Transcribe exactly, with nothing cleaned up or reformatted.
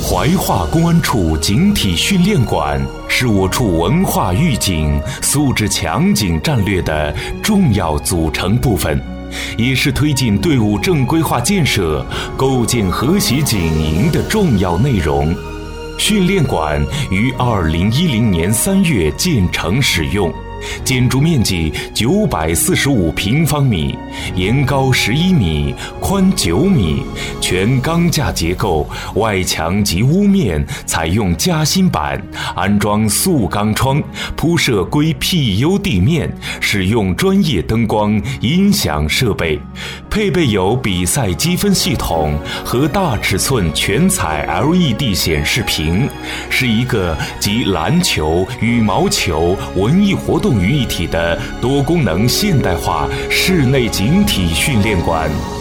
怀化公安处警体训练馆是我处文化预警、素质强警战略的重要组成部分，也是推进队伍正规化建设、构建和谐警营的重要内容。训练馆于二零一零年三月建成使用，建筑面积九百四十五平方米，沿高十一米，宽九米，全钢架结构，外墙及屋面采用夹心板，安装塑钢窗，铺设硅 P U 地面，使用专业灯光、音响设备，配备有比赛积分系统和大尺寸全彩 L E D 显示屏，是一个集篮球、羽毛球、文艺活动于一体的多功能现代化室内警体训练馆。